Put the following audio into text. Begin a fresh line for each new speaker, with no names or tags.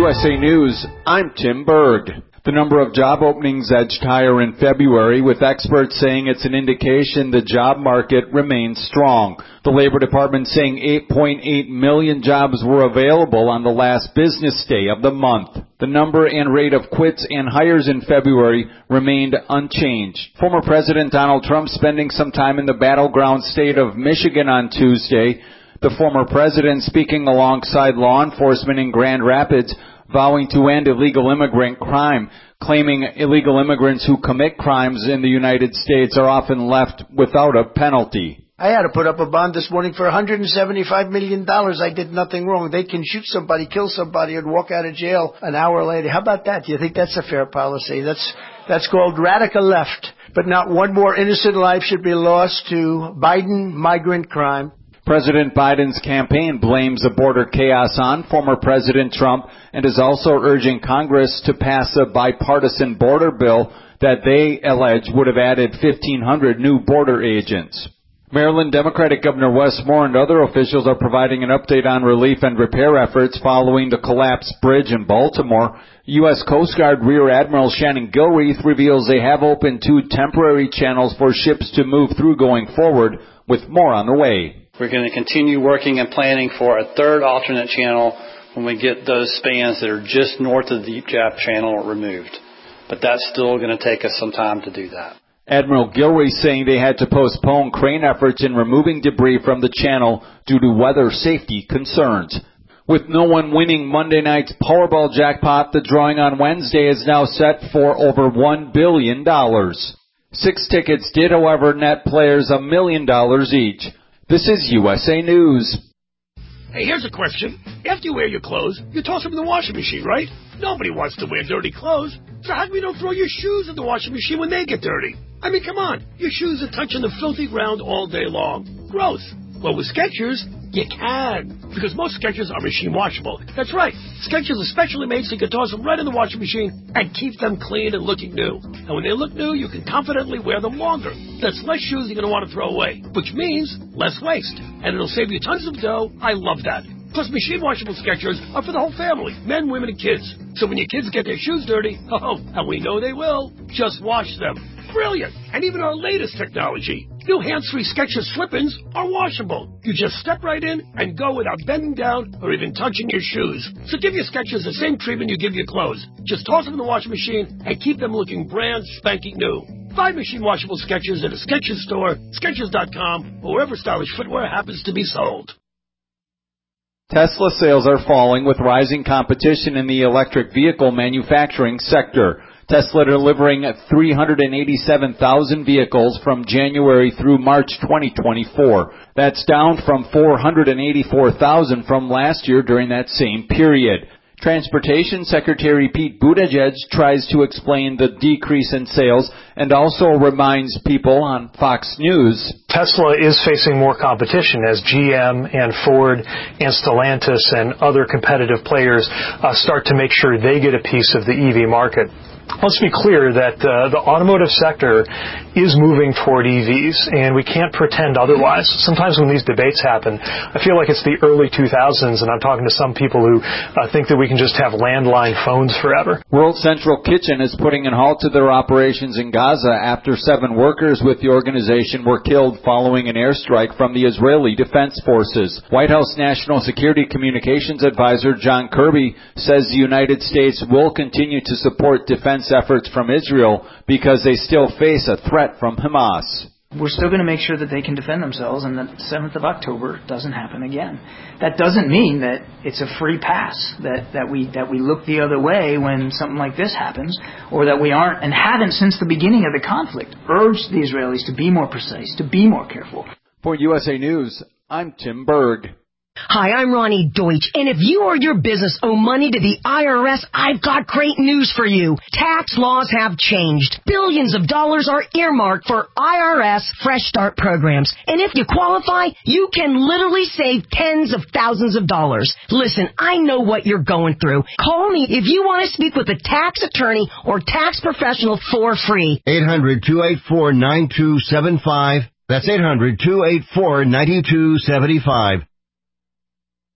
USA News, I'm Tim Berg. The number of job openings edged higher in February, with experts saying it's an indication the job market remains strong. The Labor Department saying 8.8 million jobs were available on the last business day of the month. The number and rate of quits and hires in February remained unchanged. Former President Donald Trump spending some time in the battleground state of Michigan on Tuesday. The former president speaking alongside law enforcement in Grand Rapids, vowing to end illegal immigrant crime, claiming illegal immigrants who commit crimes in the United States are often left without a penalty.
I had to put up a bond this morning for $175 million. I did nothing wrong. They can shoot somebody, kill somebody, and walk out of jail an hour later. How about that? Do you think that's a fair policy? That's called radical left. But not one more innocent life should be lost to Biden migrant crime.
President Biden's campaign blames the border chaos on former President Trump and is also urging Congress to pass a bipartisan border bill that they allege would have added 1,500 new border agents. Maryland Democratic Governor Wes Moore and other officials are providing an update on relief and repair efforts following the collapsed bridge in Baltimore. U.S. Coast Guard Rear Admiral Shannon Gilreath reveals they have opened 2 temporary channels for ships to move through going forward, with more on the way.
We're going to continue working and planning for a third alternate channel when we get those spans that are just north of the Deep Gap Channel removed. But that's still going to take us some time to do that.
Admiral Gilreath saying they had to postpone crane efforts in removing debris from the channel due to weather safety concerns. With no one winning Monday night's Powerball jackpot, the drawing on Wednesday is now set for over $1 billion. 6 tickets did, however, net players $1 million each. This is USA News.
Hey, here's a question. After you wear your clothes, you toss them in the washing machine, right? Nobody wants to wear dirty clothes. So how come you don't throw your shoes in the washing machine when they get dirty? I mean, come on. Your shoes are touching the filthy ground all day long. Gross. Well, with Skechers, you can. Because most Skechers are machine washable. That's right. Skechers are specially made so you can toss them right in the washing machine and keep them clean and looking new. And when they look new, you can confidently wear them longer. That's less shoes you're going to want to throw away, which means less waste. And it'll save you tons of dough. I love that. Plus, machine washable Skechers are for the whole family, men, women, and kids. So when your kids get their shoes dirty, and we know they will, just wash them. Brilliant! And even our latest technology, new hands-free Skechers slip-ins are washable. You just step right in and go without bending down or even touching your shoes. So give your Skechers the same treatment you give your clothes. Just toss them in the washing machine and keep them looking brand spanking new. Find machine washable Skechers at a Skechers store, Skechers.com, or wherever stylish footwear happens to be sold.
Tesla sales are falling with rising competition in the electric vehicle manufacturing sector. Tesla delivering 387,000 vehicles from January through March 2024. That's down from 484,000 from last year during that same period. Transportation Secretary Pete Buttigieg tries to explain the decrease in sales and also reminds people on Fox News
Tesla is facing more competition as GM and Ford and Stellantis and other competitive players start to make sure they get a piece of the EV market. Let's be clear that the automotive sector is moving toward EVs, and we can't pretend otherwise. Sometimes when these debates happen, I feel like it's the early 2000s, and I'm talking to some people who think that we can just have landline phones forever.
World Central Kitchen is putting a halt to their operations in Gaza after 7 workers with the organization were killed following an airstrike from the Israeli Defense Forces. White House National Security Communications Advisor John Kirby says the United States will continue to support defense efforts from Israel because they still face a threat from Hamas.
We're still going to make sure that they can defend themselves and that 7th of October doesn't happen again. That doesn't mean that it's a free pass, that we look the other way when something like this happens, or that we aren't and haven't since the beginning of the conflict urged the Israelis to be more precise, to be more careful.
For USA News, I'm Tim Berg.
Hi, I'm Ronnie Deutsch, and if you or your business owe money to the IRS, I've got great news for you. Tax laws have changed. Billions of dollars are earmarked for IRS Fresh Start programs, and if you qualify, you can literally save tens of thousands of dollars. Listen, I know what you're going through. Call me if you want to speak with a tax attorney or tax professional for free.
800-284-9275. That's 800-284-9275.